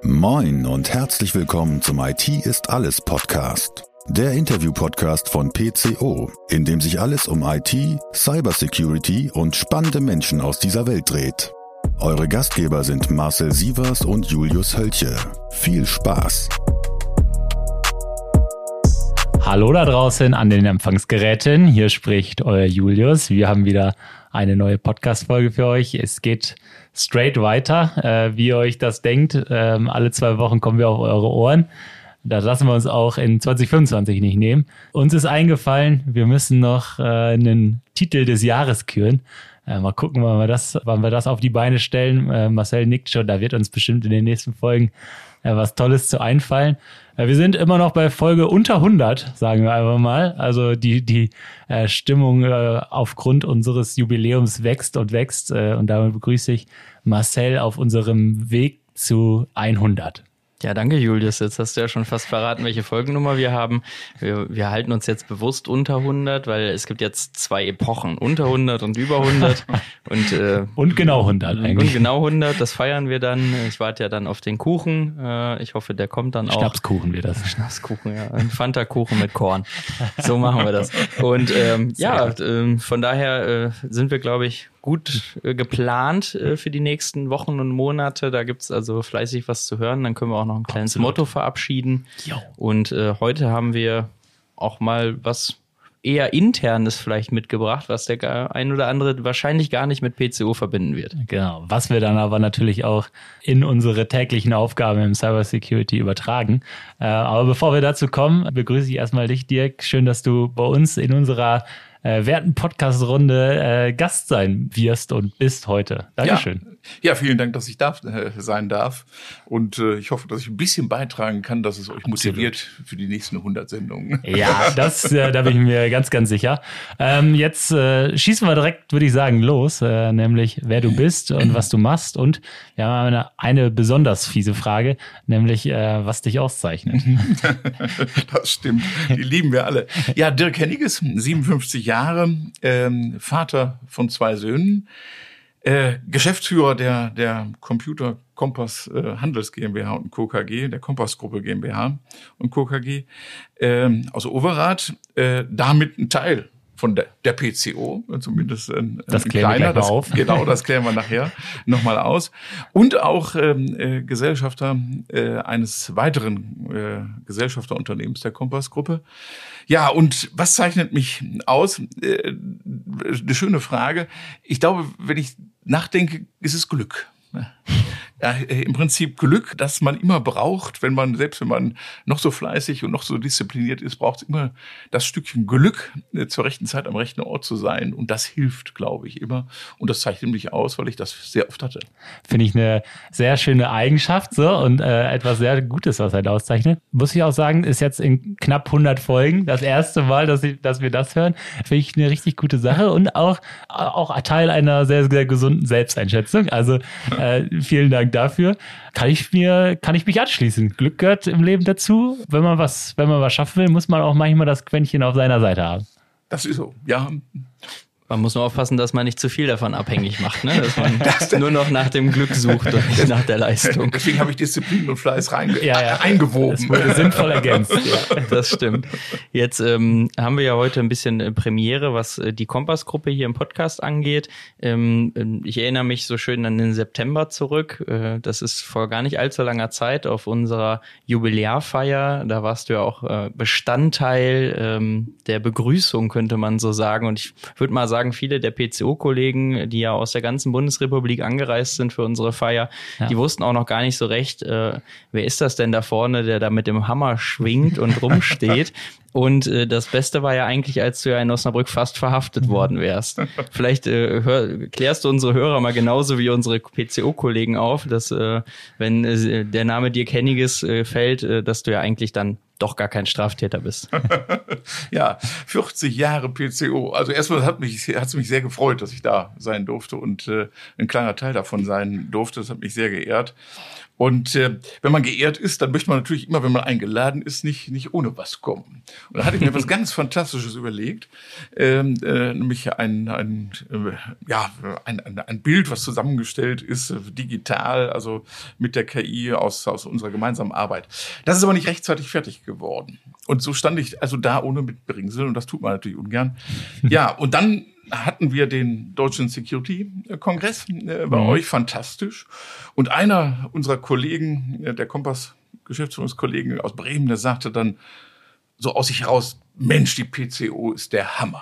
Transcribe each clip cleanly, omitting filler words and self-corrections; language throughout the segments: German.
Moin und herzlich willkommen zum IT ist alles Podcast. Der Interview-Podcast von PCO, in dem sich alles um IT, Cybersecurity und spannende Menschen aus dieser Welt dreht. Eure Gastgeber sind Marcel Sievers und Julius Hölche. Viel Spaß! Hallo da draußen an den Empfangsgeräten, hier spricht euer Julius. Wir haben wieder eine neue Podcast-Folge für euch. Es geht straight weiter, wie ihr euch das denkt. Alle 2 Wochen kommen wir auf eure Ohren. Das lassen wir uns auch in 2025 nicht nehmen. Uns ist eingefallen, wir müssen noch einen Titel des Jahres küren. Mal gucken, wann wir das auf die Beine stellen. Marcel nickt schon, da wird uns bestimmt in den nächsten Folgen was Tolles zu einfallen. Wir sind immer noch bei Folge unter 100, sagen wir einfach mal. Also die Stimmung aufgrund unseres Jubiläums wächst und wächst. Und damit begrüße ich Marcel auf unserem Weg zu 100. Ja, danke Julius. Jetzt hast du ja schon fast verraten, welche Folgennummer wir haben. Wir halten uns jetzt bewusst unter 100, weil es gibt jetzt 2 Epochen, unter 100 und über 100. Und genau 100 eigentlich. Und genau 100, das feiern wir dann. Ich warte ja dann auf den Kuchen. Ich hoffe, der kommt dann auch. Schnapskuchen wird das. Schnapskuchen, ja. Ein Fanta-Kuchen mit Korn. So machen wir das. Und von daher sind wir, glaube ich, gut geplant für die nächsten Wochen und Monate. Da gibt's also fleißig was zu hören. Dann können wir auch noch ein kleines Motto verabschieden. Jo. Und heute haben wir auch mal was eher Internes vielleicht mitgebracht, was der ein oder andere wahrscheinlich gar nicht mit PCO verbinden wird. Genau, was wir dann aber natürlich auch in unsere täglichen Aufgaben im Cybersecurity übertragen. Aber bevor wir dazu kommen, begrüße ich erstmal dich, Dirk. Schön, dass du bei uns in unserer werten Podcast-Runde Gast sein wirst und bist heute. Dankeschön. Ja, vielen Dank, dass ich sein darf. Und ich hoffe, dass ich ein bisschen beitragen kann, dass es euch motiviert für die nächsten 100 Sendungen. Ja, da bin ich mir ganz, ganz sicher. Jetzt schießen wir direkt, würde ich sagen, los. Nämlich, wer du bist und was du machst. Und wir haben eine besonders fiese Frage, nämlich, was dich auszeichnet. Das stimmt. Die lieben wir alle. Ja, Dirk Henniges, 57 Jahre, Vater von 2 Söhnen, Geschäftsführer der Computer Kompass Handels GmbH und Co. KG, der Kompass Gruppe GmbH und Co. KG aus Overath, damit ein Teil von der PCO, zumindest ein kleiner. Genau, das klären wir nachher nochmal aus. Und auch Gesellschafter eines weiteren Gesellschafterunternehmens der Kompass-Gruppe. Ja, und was zeichnet mich aus? Eine schöne Frage. Ich glaube, wenn ich nachdenke, ist es Glück. Ja, im Prinzip Glück, das man immer braucht, selbst wenn man noch so fleißig und noch so diszipliniert ist, braucht es immer das Stückchen Glück, zur rechten Zeit am rechten Ort zu sein. Und das hilft, glaube ich, immer. Und das zeichnet mich aus, weil ich das sehr oft hatte. Finde ich eine sehr schöne Eigenschaft so und etwas sehr Gutes, was er auszeichnet. Muss ich auch sagen, ist jetzt in knapp 100 Folgen das erste Mal, dass wir das hören. Finde ich eine richtig gute Sache und auch Teil einer sehr, sehr gesunden Selbsteinschätzung. Also vielen Dank dafür. Kann ich mich anschließen. Glück gehört im Leben dazu. Wenn man was schaffen will, muss man auch manchmal das Quäntchen auf seiner Seite haben. Das ist so, ja. Man muss nur aufpassen, dass man nicht zu viel davon abhängig macht, ne? Dass man nur noch nach dem Glück sucht und nicht nach der Leistung. Deswegen habe ich Disziplin und Fleiß eingewoben. Das wurde sinnvoll ergänzt. Ja, das stimmt. Jetzt haben wir ja heute ein bisschen Premiere, was die Kompass-Gruppe hier im Podcast angeht. Ich erinnere mich so schön an den September zurück. Das ist vor gar nicht allzu langer Zeit auf unserer Jubiläarfeier. Da warst du ja auch Bestandteil der Begrüßung, könnte man so sagen. Und ich würde mal sagen, viele der PCO-Kollegen, die ja aus der ganzen Bundesrepublik angereist sind für unsere Feier, die wussten auch noch gar nicht so recht, wer ist das denn da vorne, der da mit dem Hammer schwingt und rumsteht. Und das Beste war ja eigentlich, als du ja in Osnabrück fast verhaftet worden wärst. Vielleicht klärst du unsere Hörer mal genauso wie unsere PCO-Kollegen auf, dass wenn der Name Dirk Henniges fällt, dass du ja eigentlich dann doch gar kein Straftäter bist. Ja, 40 Jahre PCO. Also erstmal hat es mich sehr gefreut, dass ich da sein durfte und ein kleiner Teil davon sein durfte. Das hat mich sehr geehrt. Und wenn man geehrt ist, dann möchte man natürlich immer, wenn man eingeladen ist, nicht ohne was kommen. Und da hatte ich mir was ganz Fantastisches überlegt, nämlich ein Bild, was zusammengestellt ist, digital, also mit der KI aus unserer gemeinsamen Arbeit. Das ist aber nicht rechtzeitig fertig geworden. Und so stand ich also da ohne Mitbringsel, und das tut man natürlich ungern. Ja, und dann hatten wir den Deutschen Security-Kongress bei euch, fantastisch. Und einer unserer Kollegen, der Kompass-Geschäftsführungskollegen aus Bremen, der sagte dann so aus sich heraus, Mensch, die PCO ist der Hammer.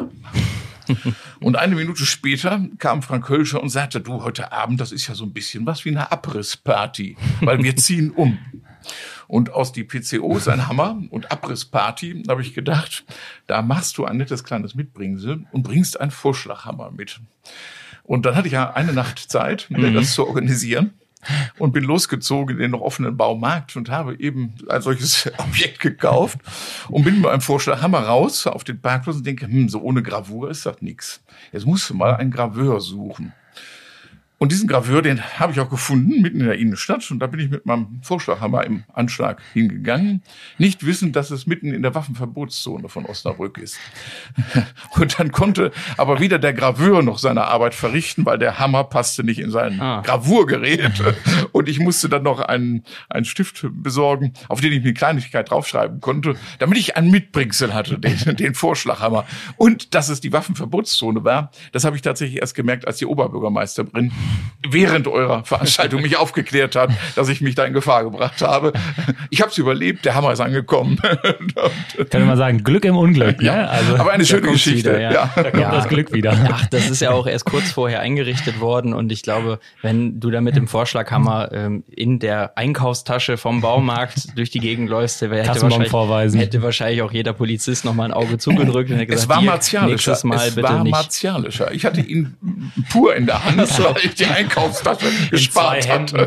Und eine Minute später kam Frank Hölscher und sagte, du, heute Abend, das ist ja so ein bisschen was wie eine Abrissparty, weil wir ziehen um. Und aus die PCO ist ein Hammer und Abrissparty, habe ich gedacht, da machst du ein nettes kleines Mitbringsel und bringst einen Vorschlaghammer mit. Und dann hatte ich ja eine Nacht Zeit, das zu organisieren. Und bin losgezogen in den noch offenen Baumarkt und habe eben ein solches Objekt gekauft und bin mit einem Vorschlaghammer raus auf den Parkplatz und denke, so ohne Gravur ist das nix. Jetzt musst du mal einen Graveur suchen. Und diesen Graveur, den habe ich auch gefunden, mitten in der Innenstadt. Und da bin ich mit meinem Vorschlaghammer im Anschlag hingegangen, nicht wissend, dass es mitten in der Waffenverbotszone von Osnabrück ist. Und dann konnte aber weder der Graveur noch seine Arbeit verrichten, weil der Hammer passte nicht in sein Gravurgerät. Und ich musste dann noch einen Stift besorgen, auf den ich eine Kleinigkeit draufschreiben konnte, damit ich einen Mitbringsel hatte, den Vorschlaghammer. Und dass es die Waffenverbotszone war, das habe ich tatsächlich erst gemerkt, als die Oberbürgermeisterin während eurer Veranstaltung mich aufgeklärt hat, dass ich mich da in Gefahr gebracht habe. Ich habe es überlebt, der Hammer ist angekommen. Kann man sagen, Glück im Unglück. Ja, ne? Also, aber eine schöne Geschichte. Wieder, ja. Da kommt das Glück wieder. Ach, das ist ja auch erst kurz vorher eingerichtet worden und ich glaube, wenn du da mit dem Vorschlaghammer in der Einkaufstasche vom Baumarkt durch die Gegend läufst, hätte wahrscheinlich auch jeder Polizist noch mal ein Auge zugedrückt und hätte gesagt, es war martialischer. Ich hatte ihn pur in der Hand, weil ich die Einkaufstasche gespart hatte.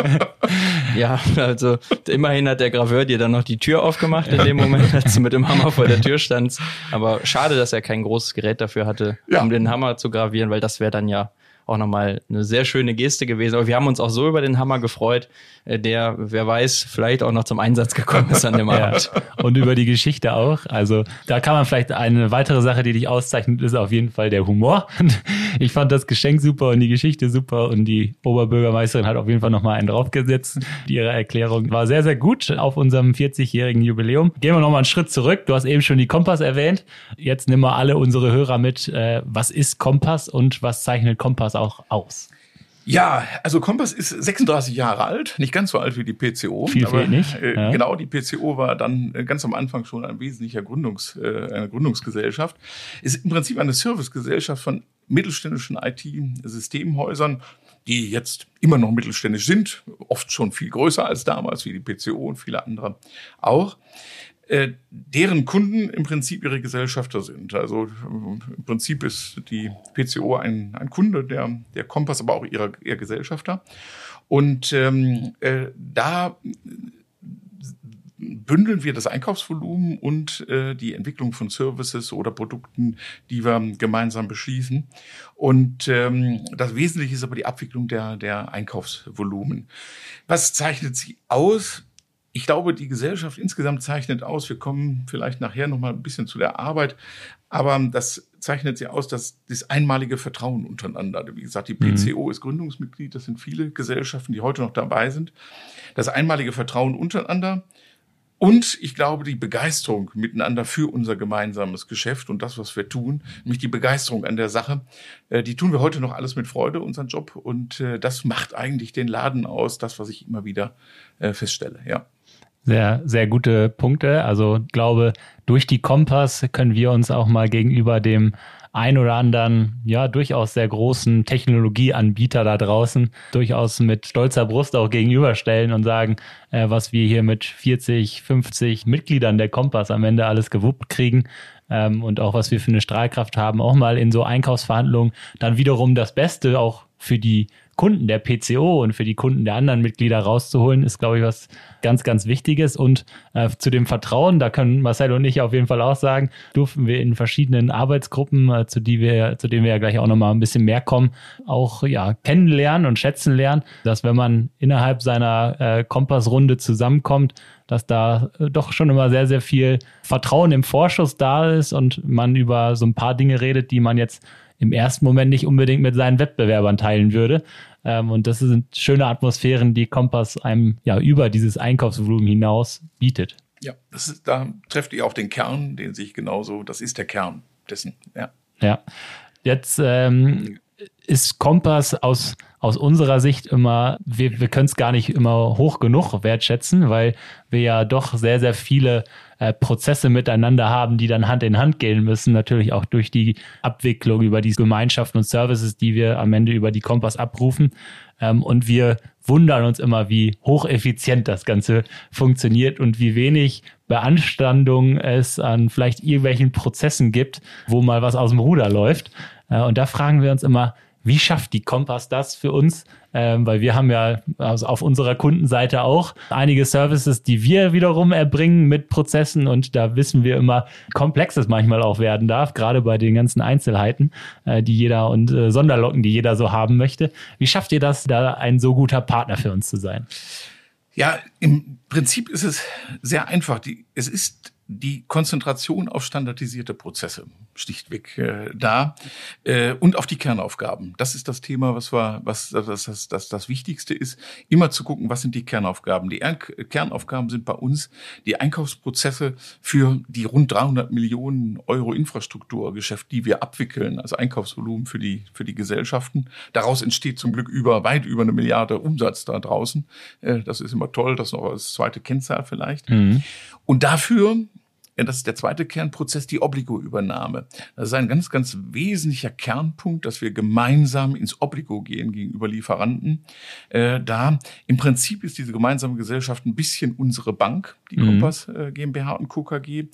Ja, also immerhin hat der Graveur dir dann noch die Tür aufgemacht in dem Moment, als du mit dem Hammer vor der Tür standst. Aber schade, dass er kein großes Gerät dafür hatte, um den Hammer zu gravieren, weil das wäre dann ja auch nochmal eine sehr schöne Geste gewesen. Aber wir haben uns auch so über den Hammer gefreut, der, wer weiß, vielleicht auch noch zum Einsatz gekommen ist an dem Abend. Und über die Geschichte auch. Also da kann man vielleicht eine weitere Sache, die dich auszeichnet, ist auf jeden Fall der Humor. Ich fand das Geschenk super und die Geschichte super und die Oberbürgermeisterin hat auf jeden Fall nochmal einen draufgesetzt. Ihre Erklärung war sehr, sehr gut auf unserem 40-jährigen Jubiläum. Gehen wir nochmal einen Schritt zurück. Du hast eben schon die Kompass erwähnt. Jetzt nehmen wir alle unsere Hörer mit. Was ist Kompass und was zeichnet Kompass auch aus? Ja, also Kompass ist 36 Jahre alt, nicht ganz so alt wie die PCO. Viel aber, fehlt nicht. Ja. Genau, die PCO war dann ganz am Anfang schon ein wesentlicher eine Gründungsgesellschaft. Ist im Prinzip eine Servicegesellschaft von mittelständischen IT-Systemhäusern, die jetzt immer noch mittelständisch sind, oft schon viel größer als damals, wie die PCO und viele andere auch. Deren Kunden im Prinzip ihre Gesellschafter sind. Also im Prinzip ist die PCO ein Kunde, der Kompass, aber auch ihr Gesellschafter. Und da bündeln wir das Einkaufsvolumen und die Entwicklung von Services oder Produkten, die wir gemeinsam beschließen. Und das Wesentliche ist aber die Abwicklung der Einkaufsvolumen. Was zeichnet sie aus? Ich glaube, die Gesellschaft insgesamt zeichnet aus, wir kommen vielleicht nachher noch mal ein bisschen zu der Arbeit, aber das zeichnet sie aus, dass das einmalige Vertrauen untereinander, wie gesagt, die PCO ist Gründungsmitglied, das sind viele Gesellschaften, die heute noch dabei sind, das einmalige Vertrauen untereinander und ich glaube, die Begeisterung miteinander für unser gemeinsames Geschäft und das, was wir tun, nämlich die Begeisterung an der Sache, die tun wir heute noch alles mit Freude, unseren Job und das macht eigentlich den Laden aus, das, was ich immer wieder feststelle, ja. Sehr, sehr gute Punkte. Also ich glaube, durch die Kompass können wir uns auch mal gegenüber dem ein oder anderen, ja, durchaus sehr großen Technologieanbieter da draußen durchaus mit stolzer Brust auch gegenüberstellen und sagen, was wir hier mit 40, 50 Mitgliedern der Kompass am Ende alles gewuppt kriegen und auch was wir für eine Strahlkraft haben, auch mal in so Einkaufsverhandlungen dann wiederum das Beste auch für die Kunden der PCO und für die Kunden der anderen Mitglieder rauszuholen, ist, glaube ich, was ganz, ganz Wichtiges. Und zu dem Vertrauen, da können Marcel und ich auf jeden Fall auch sagen, durften wir in verschiedenen Arbeitsgruppen, zu denen wir ja gleich auch nochmal ein bisschen mehr kommen, auch kennenlernen und schätzen lernen, dass wenn man innerhalb seiner Kompassrunde zusammenkommt, dass da doch schon immer sehr, sehr viel Vertrauen im Vorschuss da ist und man über so ein paar Dinge redet, die man jetzt im ersten Moment nicht unbedingt mit seinen Wettbewerbern teilen würde. Und das sind schöne Atmosphären, die Kompass einem über dieses Einkaufsvolumen hinaus bietet. Ja, da trefft ihr auch den Kern, den sehe ich genauso. Das ist der Kern dessen. Ja. Jetzt ist Kompass aus unserer Sicht immer, wir können es gar nicht immer hoch genug wertschätzen, weil wir ja doch sehr, sehr viele Prozesse miteinander haben, die dann Hand in Hand gehen müssen. Natürlich auch durch die Abwicklung über die Gemeinschaften und Services, die wir am Ende über die Kompass abrufen. Und wir wundern uns immer, wie hocheffizient das Ganze funktioniert und wie wenig Beanstandung es an vielleicht irgendwelchen Prozessen gibt, wo mal was aus dem Ruder läuft. Und da fragen wir uns immer, wie schafft die Kompass das für uns? Weil wir haben ja auf unserer Kundenseite auch einige Services, die wir wiederum erbringen mit Prozessen. Und da wissen wir immer, wie komplex es manchmal auch werden darf, gerade bei den ganzen Einzelheiten, die jeder und Sonderlocken, die jeder so haben möchte. Wie schafft ihr das, da ein so guter Partner für uns zu sein? Ja, im Prinzip ist es sehr einfach. Es ist die Konzentration auf standardisierte Prozesse schlichtweg da und auf die Kernaufgaben. Das ist das Thema, was das Wichtigste ist. Immer zu gucken, was sind die Kernaufgaben. Die Kernaufgaben sind bei uns die Einkaufsprozesse für die rund 300 Millionen Euro Infrastrukturgeschäft, die wir abwickeln, also Einkaufsvolumen für die Gesellschaften. Daraus entsteht zum Glück weit über 1 Milliarde Umsatz da draußen. Das ist immer toll, das noch als zweite Kennzahl vielleicht. Mhm. Und dafür, das ist der zweite Kernprozess, die Obligo-Übernahme. Das ist ein ganz, ganz wesentlicher Kernpunkt, dass wir gemeinsam ins Obligo gehen gegenüber Lieferanten. Da im Prinzip ist diese gemeinsame Gesellschaft ein bisschen unsere Bank, die Kompass GmbH und Co. KG,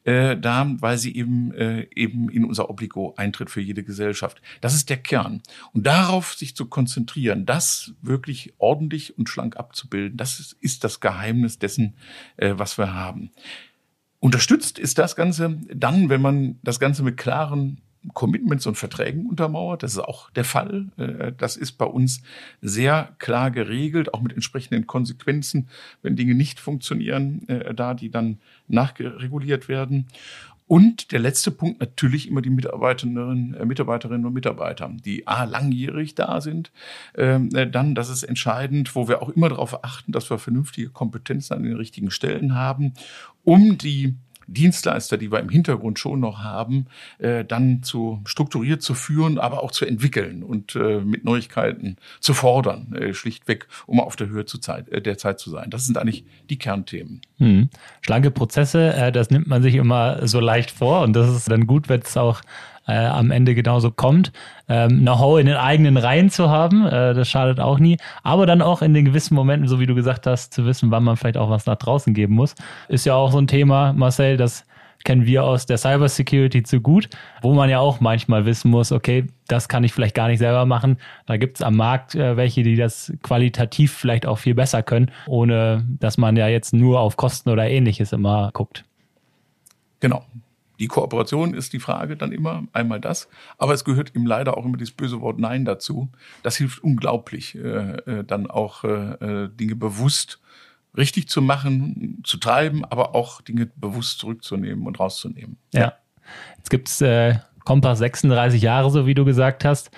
weil sie eben in unser Obligo eintritt für jede Gesellschaft. Das ist der Kern. Und darauf sich zu konzentrieren, das wirklich ordentlich und schlank abzubilden, das ist das Geheimnis dessen, was wir haben. Unterstützt ist das Ganze dann, wenn man das Ganze mit klaren Commitments und Verträgen untermauert. Das ist auch der Fall. Das ist bei uns sehr klar geregelt, auch mit entsprechenden Konsequenzen, wenn Dinge nicht funktionieren, die dann nachreguliert werden. Und der letzte Punkt, natürlich immer die Mitarbeiterinnen und Mitarbeiter, die langjährig da sind. Dann, das ist entscheidend, wo wir auch immer darauf achten, dass wir vernünftige Kompetenzen an den richtigen Stellen haben, um die Dienstleister, die wir im Hintergrund schon noch haben, dann strukturiert zu führen, aber auch zu entwickeln und mit Neuigkeiten zu fordern, schlichtweg, um auf der Höhe der Zeit zu sein. Das sind eigentlich die Kernthemen. Schlanke Prozesse, das nimmt man sich immer so leicht vor und das ist dann gut, wenn es auch am Ende genauso kommt. Know-how in den eigenen Reihen zu haben, das schadet auch nie. Aber dann auch in den gewissen Momenten, so wie du gesagt hast, zu wissen, wann man vielleicht auch was nach draußen geben muss. Ist ja auch so ein Thema, Marcel, das kennen wir aus der Cybersecurity zu gut, wo man ja auch manchmal wissen muss, okay, das kann ich vielleicht gar nicht selber machen. Da gibt es am Markt welche, die das qualitativ vielleicht auch viel besser können, ohne dass man ja jetzt nur auf Kosten oder Ähnliches immer guckt. Genau. Die Kooperation ist die Frage dann immer, einmal das, aber es gehört ihm leider auch immer dieses böse Wort Nein dazu. Das hilft unglaublich, dann auch Dinge bewusst richtig zu machen, zu treiben, aber auch Dinge bewusst zurückzunehmen und rauszunehmen. Ja, jetzt gibt es Kompass 36 Jahre, so wie du gesagt hast.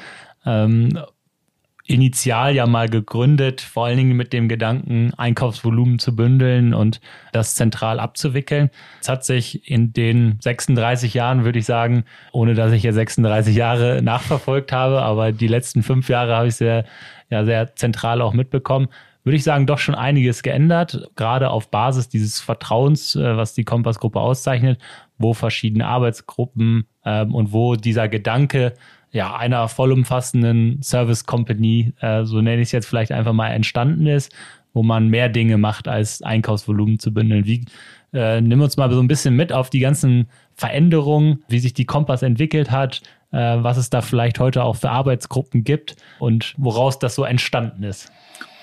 Initial ja mal gegründet, vor allen Dingen mit dem Gedanken, Einkaufsvolumen zu bündeln und das zentral abzuwickeln. Es hat sich in den 36 Jahren, würde ich sagen, ohne dass ich ja 36 Jahre nachverfolgt habe, aber die letzten 5 Jahre habe ich sehr zentral auch mitbekommen, würde ich sagen, doch schon einiges geändert, gerade auf Basis dieses Vertrauens, was die Kompass-Gruppe auszeichnet, wo verschiedene Arbeitsgruppen und wo dieser Gedanke einer vollumfassenden Service Company, so nenne ich es jetzt vielleicht einfach mal, entstanden ist, wo man mehr Dinge macht, als Einkaufsvolumen zu bündeln. Nimm uns mal so ein bisschen mit auf die ganzen Veränderungen, wie sich die Kompass entwickelt hat, was es da vielleicht heute auch für Arbeitsgruppen gibt und woraus das so entstanden ist.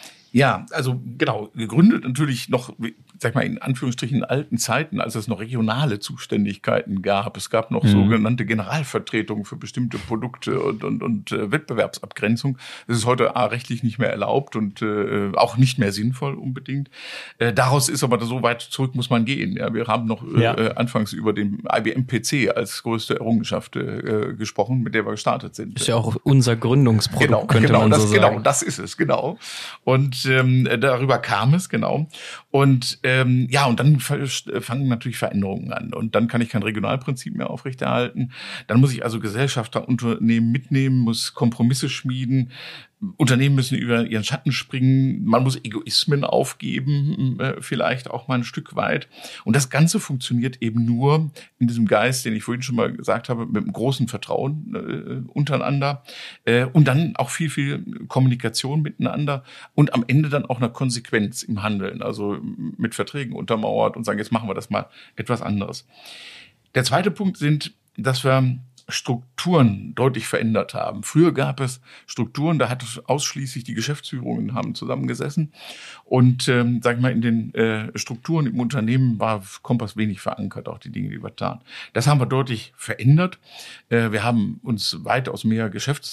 Ja, also genau, gegründet natürlich noch, sag ich mal, in Anführungsstrichen alten Zeiten, als es noch regionale Zuständigkeiten gab. Es gab noch sogenannte Generalvertretungen für bestimmte Produkte und Wettbewerbsabgrenzung. Das ist heute rechtlich nicht mehr erlaubt und auch nicht mehr sinnvoll unbedingt. Daraus ist aber so weit zurück muss man gehen. Ja, wir haben noch anfangs über den IBM-PC als größte Errungenschaft gesprochen, mit der wir gestartet sind. Ist ja auch unser Gründungsprodukt, könnte man so sagen. Genau, das ist es, genau. Und darüber kam es, genau. Und und dann fangen natürlich Veränderungen an. Und dann kann ich kein Regionalprinzip mehr aufrechterhalten. Dann muss ich also Gesellschafterunternehmen mitnehmen, muss Kompromisse schmieden. Unternehmen müssen über ihren Schatten springen. Man muss Egoismen aufgeben, vielleicht auch mal ein Stück weit. Und das Ganze funktioniert eben nur in diesem Geist, den ich vorhin schon mal gesagt habe, mit einem großen Vertrauen untereinander und dann auch viel Kommunikation miteinander und am Ende dann auch einer Konsequenz im Handeln, also mit Verträgen untermauert und sagen, jetzt machen wir das mal etwas anderes. Der zweite Punkt sind, dass wir Strukturen deutlich verändert haben. Früher gab es Strukturen, da hat ausschließlich die Geschäftsführungen haben zusammengesessen und sag ich mal, in den Strukturen im Unternehmen war Kompass wenig verankert, auch die Dinge, die wir taten. Das haben wir deutlich verändert. Wir haben uns weitaus mehr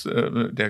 der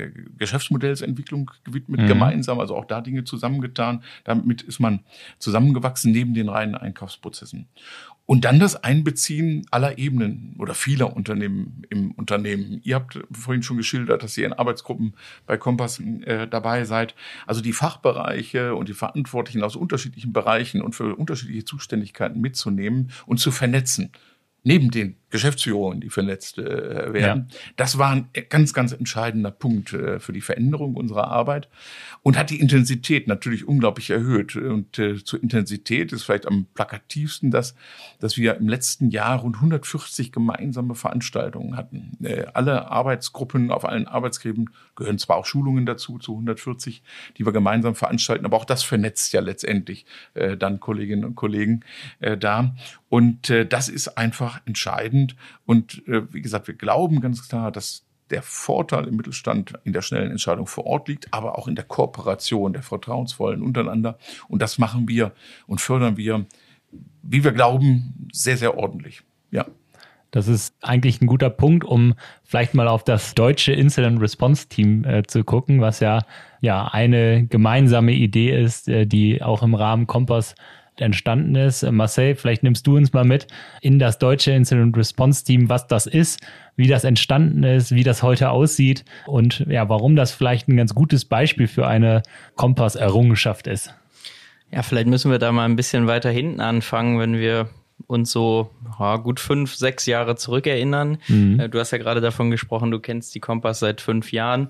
Geschäftsmodellsentwicklung gewidmet, gemeinsam, also auch da Dinge zusammengetan. Damit ist man zusammengewachsen neben den reinen Einkaufsprozessen. Und dann das Einbeziehen aller Ebenen oder vieler Unternehmen im Unternehmen. Ihr habt vorhin schon geschildert, dass ihr in Arbeitsgruppen bei Kompass dabei seid. Also die Fachbereiche und die Verantwortlichen aus unterschiedlichen Bereichen und für unterschiedliche Zuständigkeiten mitzunehmen und zu vernetzen. Neben den Geschäftsführungen, die vernetzt werden. Ja. Das war ein ganz entscheidender Punkt für die Veränderung unserer Arbeit und hat die Intensität natürlich unglaublich erhöht. Und zur Intensität ist vielleicht am plakativsten dass wir im letzten Jahr rund 140 gemeinsame Veranstaltungen hatten. Alle Arbeitsgruppen auf allen Arbeitsgräben gehören zwar auch Schulungen dazu, zu 140, die wir gemeinsam veranstalten, aber auch das vernetzt ja letztendlich dann Kolleginnen und Kollegen da. Und das ist einfach entscheidend. Und wie gesagt, wir glauben ganz klar, dass der Vorteil im Mittelstand in der schnellen Entscheidung vor Ort liegt, aber auch in der Kooperation, der vertrauensvollen untereinander. Und das machen wir und fördern wir, wie wir glauben, sehr ordentlich. Ja. Das ist eigentlich ein guter Punkt, um vielleicht mal auf das deutsche Incident Response Team zu gucken, was ja eine gemeinsame Idee ist, die auch im Rahmen Kompass entstanden ist. Marcel, vielleicht nimmst du uns mal mit in das deutsche Incident Response Team, was das ist, wie das entstanden ist, wie das heute aussieht und warum das vielleicht ein ganz gutes Beispiel für eine Kompass-Errungenschaft ist. Ja, vielleicht müssen wir da mal ein bisschen weiter hinten anfangen, wenn wir uns so gut 5-6 Jahre zurückerinnern. Du hast ja gerade davon gesprochen, du kennst die Kompass seit 5 Jahren.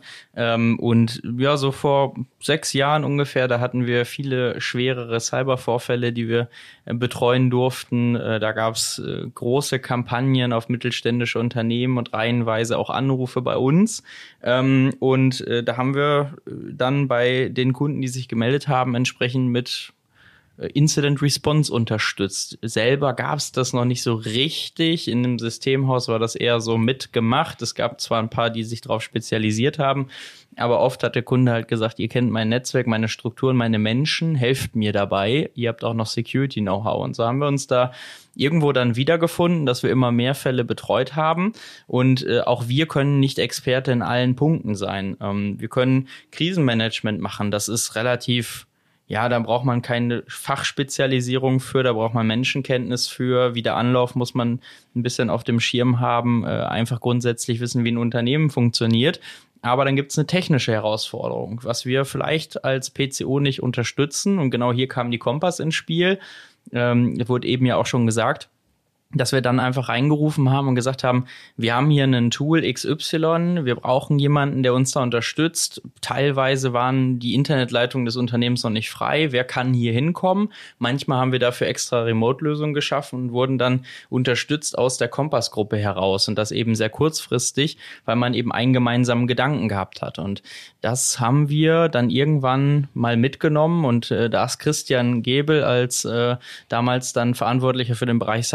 Und so vor 6 Jahren ungefähr, da hatten wir viele schwerere Cybervorfälle, die wir betreuen durften. Da gab es große Kampagnen auf mittelständische Unternehmen und reihenweise auch Anrufe bei uns. Und da haben wir dann bei den Kunden, die sich gemeldet haben, entsprechend mit Incident Response unterstützt. Selber gab es das noch nicht so richtig. In dem Systemhaus war das eher so mitgemacht. Es gab zwar ein paar, die sich darauf spezialisiert haben, aber oft hat der Kunde halt gesagt, ihr kennt mein Netzwerk, meine Strukturen, meine Menschen, helft mir dabei. Ihr habt auch noch Security-Know-how. Und so haben wir uns da irgendwo dann wiedergefunden, dass wir immer mehr Fälle betreut haben. Und auch wir können nicht Experte in allen Punkten sein. Wir können Krisenmanagement machen. Das ist relativ... Ja, da braucht man keine Fachspezialisierung für, da braucht man Menschenkenntnis für. Wie der Anlauf muss man ein bisschen auf dem Schirm haben, einfach grundsätzlich wissen, wie ein Unternehmen funktioniert. Aber dann gibt es eine technische Herausforderung, was wir vielleicht als PCO nicht unterstützen. Und genau hier kam die Kompass ins Spiel. Wurde eben ja auch schon gesagt, dass wir dann einfach reingerufen haben und gesagt haben, wir haben hier einen Tool XY, wir brauchen jemanden, der uns da unterstützt. Teilweise waren die Internetleitungen des Unternehmens noch nicht frei. Wer kann hier hinkommen? Manchmal haben wir dafür extra Remote-Lösungen geschaffen und wurden dann unterstützt aus der Kompass-Gruppe heraus. Und das eben sehr kurzfristig, weil man eben einen gemeinsamen Gedanken gehabt hat. Und das haben wir dann irgendwann mal mitgenommen. Und da ist Christian Gebel als damals dann Verantwortlicher für den Bereich Cybersecurity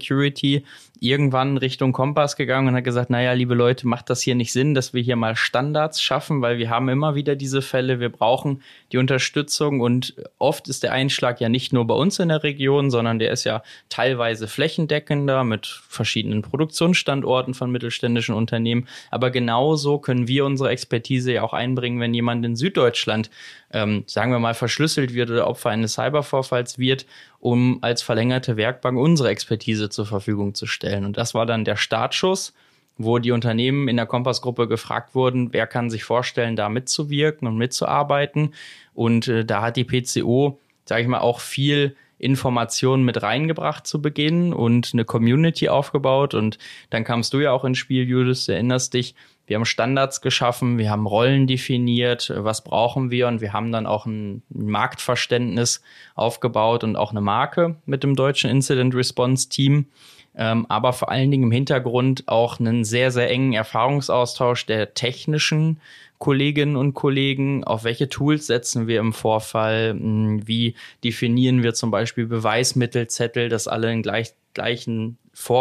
Security irgendwann Richtung Compass gegangen und hat gesagt, naja, liebe Leute, macht das hier nicht Sinn, dass wir hier mal Standards schaffen, weil wir haben immer wieder diese Fälle, wir brauchen die Unterstützung und oft ist der Einschlag ja nicht nur bei uns in der Region, sondern der ist ja teilweise flächendeckender mit verschiedenen Produktionsstandorten von mittelständischen Unternehmen, aber genauso können wir unsere Expertise ja auch einbringen, wenn jemand in Süddeutschland, sagen wir mal, verschlüsselt wird oder Opfer eines Cybervorfalls wird, um als verlängerte Werkbank unsere Expertise zur Verfügung zu stellen. Und das war dann der Startschuss, wo die Unternehmen in der Compass-Gruppe gefragt wurden, wer kann sich vorstellen, da mitzuwirken und mitzuarbeiten. Und da hat die PCO, sage ich mal, auch viel Informationen mit reingebracht zu Beginn und eine Community aufgebaut. Und dann kamst du ja auch ins Spiel, Julius, du erinnerst dich. Wir haben Standards geschaffen, wir haben Rollen definiert, was brauchen wir, und wir haben dann auch ein Marktverständnis aufgebaut und auch eine Marke mit dem deutschen Incident Response Team, aber vor allen Dingen im Hintergrund auch einen sehr, sehr engen Erfahrungsaustausch der technischen Kolleginnen und Kollegen. Auf welche Tools setzen wir im Vorfall? Wie definieren wir zum Beispiel Beweismittelzettel, dass alle den gleiche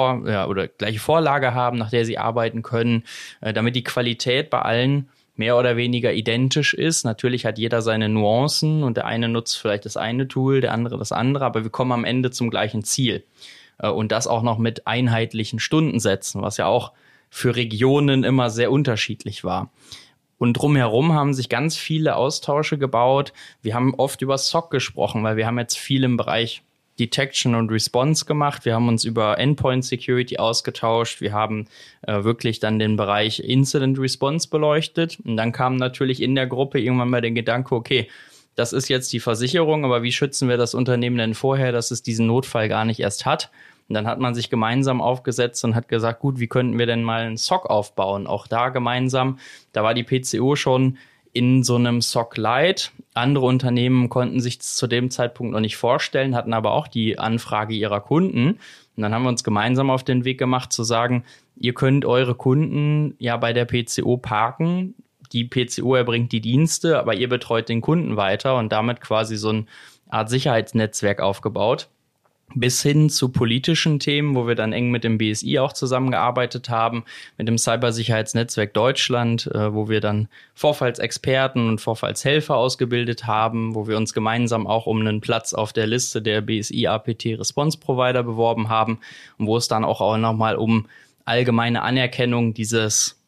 Vorlage haben, nach der sie arbeiten können, damit die Qualität bei allen mehr oder weniger identisch ist. Natürlich hat jeder seine Nuancen und der eine nutzt vielleicht das eine Tool, der andere das andere, aber wir kommen am Ende zum gleichen Ziel. Und das auch noch mit einheitlichen Stundensätzen, was ja auch für Regionen immer sehr unterschiedlich war. Und drumherum haben sich ganz viele Austausche gebaut. Wir haben oft über SOC gesprochen, weil wir haben jetzt viel im Bereich Detection und Response gemacht. Wir haben uns über Endpoint Security ausgetauscht. Wir haben wirklich dann den Bereich Incident Response beleuchtet. Und dann kam natürlich in der Gruppe irgendwann mal der Gedanke, okay, das ist jetzt die Versicherung, aber wie schützen wir das Unternehmen denn vorher, dass es diesen Notfall gar nicht erst hat? Und dann hat man sich gemeinsam aufgesetzt und hat gesagt, gut, wie könnten wir denn mal einen SOC aufbauen? Auch da gemeinsam, da war die PCO schon in so einem SOC Lite. Andere Unternehmen konnten sich zu dem Zeitpunkt noch nicht vorstellen, hatten aber auch die Anfrage ihrer Kunden. Und dann haben wir uns gemeinsam auf den Weg gemacht, zu sagen, ihr könnt eure Kunden ja bei der PCO parken. Die PCO erbringt die Dienste, aber ihr betreut den Kunden weiter und damit quasi so eine Art Sicherheitsnetzwerk aufgebaut. Bis hin zu politischen Themen, wo wir dann eng mit dem BSI auch zusammengearbeitet haben, mit dem Cybersicherheitsnetzwerk Deutschland, wo wir dann Vorfallsexperten und Vorfallshelfer ausgebildet haben, wo wir uns gemeinsam auch um einen Platz auf der Liste der BSI APT Response Provider beworben haben und wo es dann auch nochmal um allgemeine Anerkennung dieses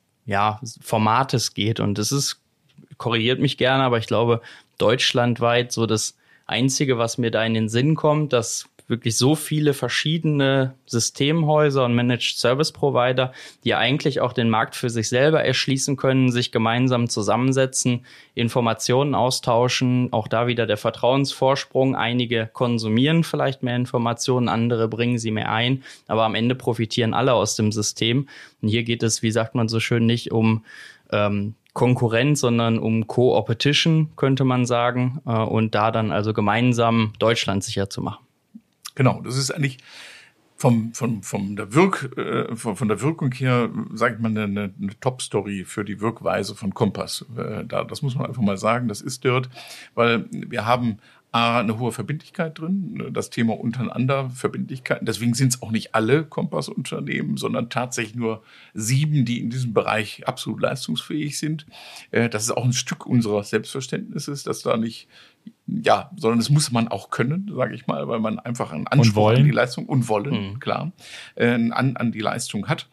Formates geht. Und das ist, korrigiert mich gerne, aber ich glaube, deutschlandweit so das Einzige, was mir da in den Sinn kommt, dass wirklich so viele verschiedene Systemhäuser und Managed Service Provider, die eigentlich auch den Markt für sich selber erschließen können, sich gemeinsam zusammensetzen, Informationen austauschen, auch da wieder der Vertrauensvorsprung. Einige konsumieren vielleicht mehr Informationen, andere bringen sie mehr ein, aber am Ende profitieren alle aus dem System. Und hier geht es, wie sagt man so schön, nicht um Konkurrenz, sondern um Co-Opetition, könnte man sagen, und da dann also gemeinsam Deutschland sicher zu machen. Genau, das ist eigentlich von der Wirkung her, sage ich mal, eine Top-Story für die Wirkweise von Compass. Das muss man einfach mal sagen, das ist dort, weil wir haben eine hohe Verbindlichkeit drin, das Thema untereinander, Verbindlichkeiten. Deswegen sind es auch nicht alle Compass-Unternehmen, sondern tatsächlich nur 7, die in diesem Bereich absolut leistungsfähig sind. Das ist auch ein Stück unseres Selbstverständnisses, dass da nicht, sondern das muss man auch können, sage ich mal, weil man einfach einen Anspruch an die Leistung und wollen, klar, an die Leistung hat.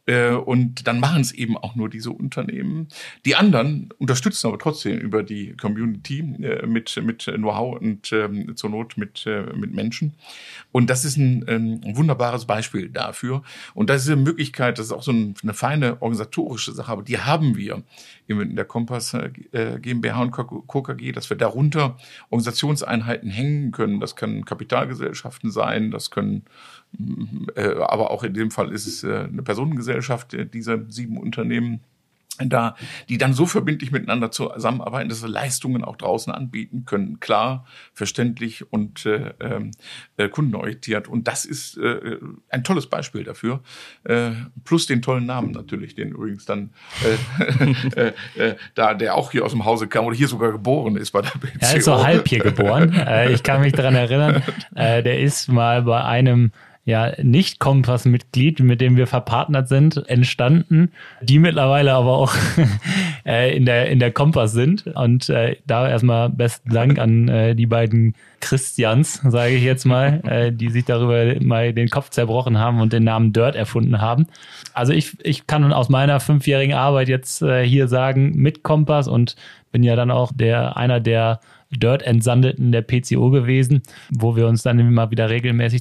Und dann machen es eben auch nur diese Unternehmen. Die anderen unterstützen aber trotzdem über die Community mit Know-how und zur Not mit Menschen. Und das ist ein wunderbares Beispiel dafür. Und das ist eine Möglichkeit, das ist auch so eine feine organisatorische Sache, aber die haben wir in der Compass GmbH und Co. KG, dass wir darunter Organisationseinheiten hängen können. Das können Kapitalgesellschaften sein, das können aber auch in dem Fall ist es eine Personengesellschaft, diese 7 Unternehmen da, die dann so verbindlich miteinander zusammenarbeiten, dass wir Leistungen auch draußen anbieten können. Klar, verständlich und kundenorientiert. Und das ist ein tolles Beispiel dafür. Plus den tollen Namen natürlich, den übrigens dann der auch hier aus dem Hause kam oder hier sogar geboren ist bei der PCO. Er ist so halb hier geboren. Ich kann mich daran erinnern, der ist mal bei einem Nicht-Kompass-Mitglied, mit dem wir verpartnert sind, entstanden, die mittlerweile aber auch in der Kompass sind. Und da erstmal besten Dank an die beiden Christians, sage ich jetzt mal, die sich darüber mal den Kopf zerbrochen haben und den Namen Dirt erfunden haben. Also ich kann aus meiner 5-jährigen Arbeit jetzt hier sagen, mit Kompass, und bin ja dann auch einer der Dirt-Entsandeten der PCO gewesen, wo wir uns dann immer wieder regelmäßig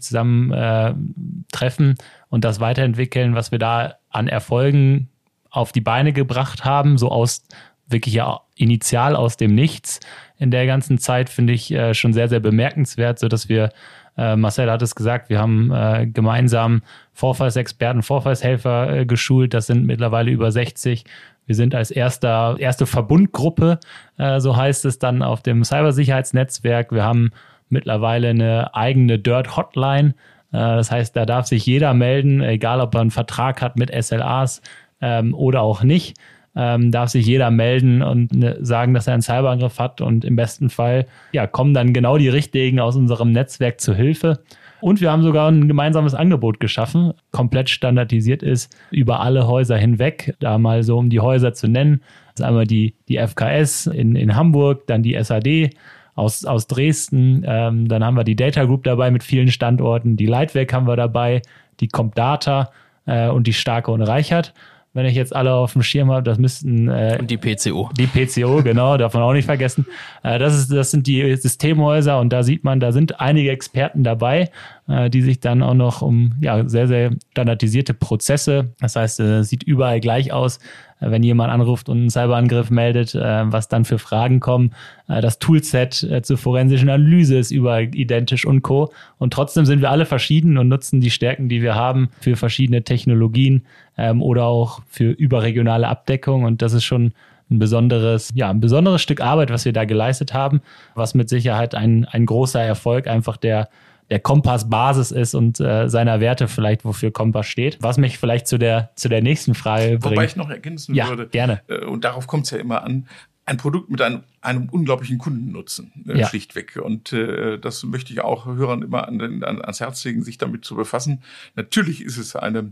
zusammen treffen und das weiterentwickeln, was wir da an Erfolgen auf die Beine gebracht haben, so wirklich ja initial aus dem Nichts in der ganzen Zeit, finde ich schon sehr, sehr bemerkenswert, sodass wir, Marcel hat es gesagt, wir haben gemeinsam Vorfallsexperten, Vorfallshelfer geschult, das sind mittlerweile über 60. Wir sind als erste Verbundgruppe, so heißt es dann, auf dem Cybersicherheitsnetzwerk. Wir haben mittlerweile eine eigene Dirt-Hotline. Das heißt, da darf sich jeder melden, egal ob er einen Vertrag hat mit SLAs oder auch nicht. Darf sich jeder melden und sagen, dass er einen Cyberangriff hat. Und im besten Fall kommen dann genau die Richtigen aus unserem Netzwerk zur Hilfe. Und wir haben sogar ein gemeinsames Angebot geschaffen, komplett standardisiert ist über alle Häuser hinweg. Da mal so, um die Häuser zu nennen, das ist einmal die FKS in Hamburg, dann die SAD aus Dresden, dann haben wir die Data Group dabei mit vielen Standorten, die Leitwerk haben wir dabei, die Compdata und die Starke und Reichert. Wenn ich jetzt alle auf dem Schirm habe, das müssten... und die PCO. Die PCO, genau, darf man auch nicht vergessen. Das sind die Systemhäuser, und da sieht man, da sind einige Experten dabei, die sich dann auch noch um sehr, sehr standardisierte Prozesse, das heißt, es sieht überall gleich aus, wenn jemand anruft und einen Cyberangriff meldet, was dann für Fragen kommen. Das Toolset zur forensischen Analyse ist überall identisch und Co. Und trotzdem sind wir alle verschieden und nutzen die Stärken, die wir haben, für verschiedene Technologien oder auch für überregionale Abdeckung. Und das ist schon ein besonderes Stück Arbeit, was wir da geleistet haben, was mit Sicherheit ein großer Erfolg einfach der Kompass-Basis ist und seiner Werte vielleicht, wofür Kompass steht. Was mich vielleicht zu der nächsten Frage bringt. Wobei ich noch ergänzen würde, gerne. Und darauf kommt es ja immer an, ein Produkt mit einem unglaublichen Kundennutzen, schlichtweg. Und das möchte ich auch Hörern immer ans Herz legen, sich damit zu befassen. Natürlich ist es eine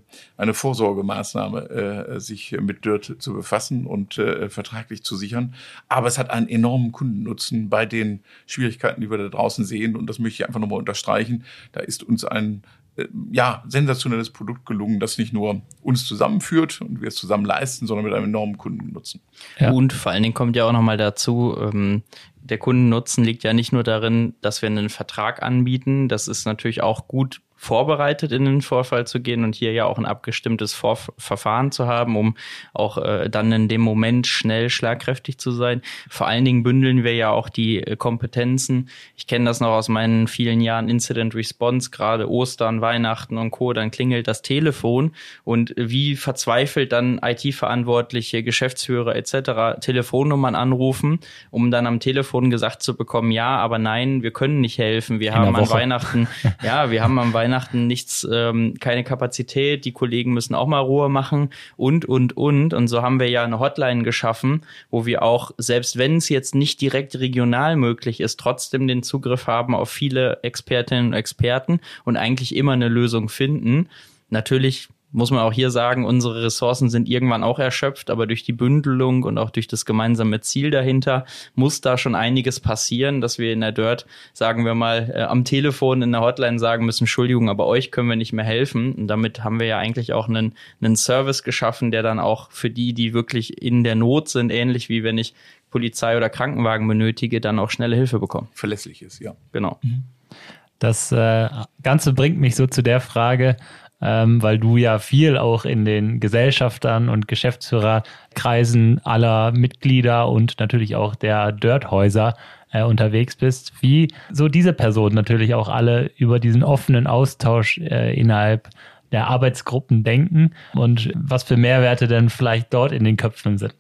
Vorsorgemaßnahme, sich mit Dirt zu befassen und vertraglich zu sichern. Aber es hat einen enormen Kundennutzen bei den Schwierigkeiten, die wir da draußen sehen. Und das möchte ich einfach nochmal unterstreichen. Da ist uns ein sensationelles Produkt gelungen, das nicht nur uns zusammenführt und wir es zusammen leisten, sondern mit einem enormen Kundennutzen. Ja. Und vor allen Dingen kommt ja auch nochmal dazu, der Kundennutzen liegt ja nicht nur darin, dass wir einen Vertrag anbieten. Das ist natürlich auch gut vorbereitet, in den Vorfall zu gehen und hier ja auch ein abgestimmtes Verfahren zu haben, um auch dann in dem Moment schnell schlagkräftig zu sein. Vor allen Dingen bündeln wir ja auch die Kompetenzen. Ich kenne das noch aus meinen vielen Jahren Incident Response, gerade Ostern, Weihnachten und Co., dann klingelt das Telefon und wie verzweifelt dann IT-Verantwortliche, Geschäftsführer etc. Telefonnummern anrufen, um dann am Telefon gesagt zu bekommen, ja, aber nein, wir können nicht helfen. Wir haben an Weihnachten nichts, keine Kapazität, die Kollegen müssen auch mal Ruhe machen und so haben wir ja eine Hotline geschaffen, wo wir auch, selbst wenn es jetzt nicht direkt regional möglich ist, trotzdem den Zugriff haben auf viele Expertinnen und Experten und eigentlich immer eine Lösung finden. Natürlich muss man auch hier sagen, unsere Ressourcen sind irgendwann auch erschöpft, aber durch die Bündelung und auch durch das gemeinsame Ziel dahinter muss da schon einiges passieren, dass wir in der Dirt, sagen wir mal, am Telefon in der Hotline sagen müssen, Entschuldigung, aber euch können wir nicht mehr helfen. Und damit haben wir ja eigentlich auch einen Service geschaffen, der dann auch für die wirklich in der Not sind, ähnlich wie wenn ich Polizei oder Krankenwagen benötige, dann auch schnelle Hilfe bekommen. Verlässlich ist, ja. Genau. Das Ganze bringt mich so zu der Frage, weil du ja viel auch in den Gesellschaftern und Geschäftsführerkreisen aller Mitglieder und natürlich auch der Dirt-Häuser unterwegs bist, wie so diese Personen natürlich auch alle über diesen offenen Austausch innerhalb der Arbeitsgruppen denken und was für Mehrwerte denn vielleicht dort in den Köpfen sind.